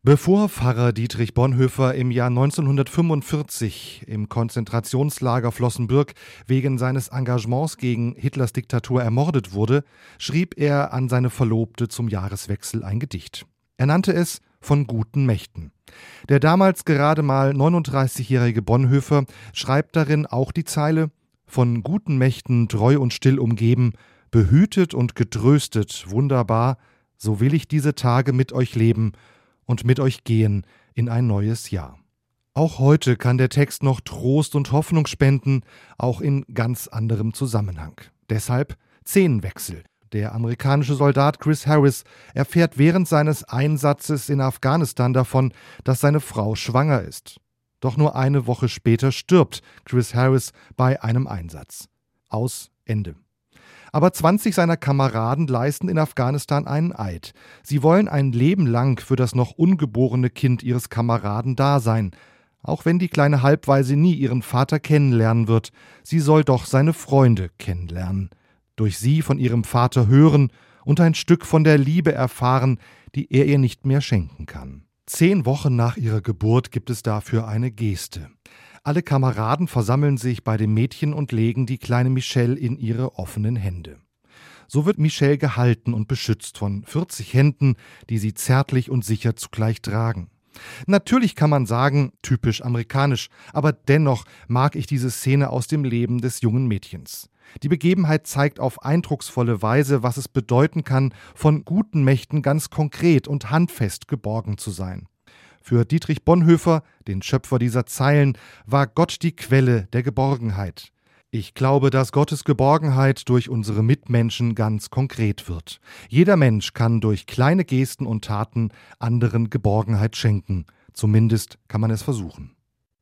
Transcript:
Bevor Pfarrer Dietrich Bonhoeffer im Jahr 1945 im Konzentrationslager Flossenbürg wegen seines Engagements gegen Hitlers Diktatur ermordet wurde, schrieb er an seine Verlobte zum Jahreswechsel ein Gedicht. Er nannte es »Von guten Mächten«. Der damals gerade mal 39-jährige Bonhoeffer schreibt darin auch die Zeile »Von guten Mächten treu und still umgeben, behütet und getröstet, wunderbar, so will ich diese Tage mit euch leben und mit euch gehen in ein neues Jahr.« Auch heute kann der Text noch Trost und Hoffnung spenden, auch in ganz anderem Zusammenhang. Deshalb Szenenwechsel. Der amerikanische Soldat Chris Harris erfährt während seines Einsatzes in Afghanistan davon, dass seine Frau schwanger ist. Doch nur eine Woche später stirbt Chris Harris bei einem Einsatz. Aus Ende. Aber 20 seiner Kameraden leisten in Afghanistan einen Eid. Sie wollen ein Leben lang für das noch ungeborene Kind ihres Kameraden da sein. Auch wenn die kleine Halbwaise nie ihren Vater kennenlernen wird, sie soll doch seine Freunde kennenlernen. Durch sie von ihrem Vater hören und ein Stück von der Liebe erfahren, die er ihr nicht mehr schenken kann. 10 Wochen nach ihrer Geburt gibt es dafür eine Geste. Alle Kameraden versammeln sich bei dem Mädchen und legen die kleine Michelle in ihre offenen Hände. So wird Michelle gehalten und beschützt von 40 Händen, die sie zärtlich und sicher zugleich tragen. Natürlich kann man sagen, typisch amerikanisch, aber dennoch mag ich diese Szene aus dem Leben des jungen Mädchens. Die Begebenheit zeigt auf eindrucksvolle Weise, was es bedeuten kann, von guten Mächten ganz konkret und handfest geborgen zu sein. Für Dietrich Bonhoeffer, den Schöpfer dieser Zeilen, war Gott die Quelle der Geborgenheit. Ich glaube, dass Gottes Geborgenheit durch unsere Mitmenschen ganz konkret wird. Jeder Mensch kann durch kleine Gesten und Taten anderen Geborgenheit schenken. Zumindest kann man es versuchen.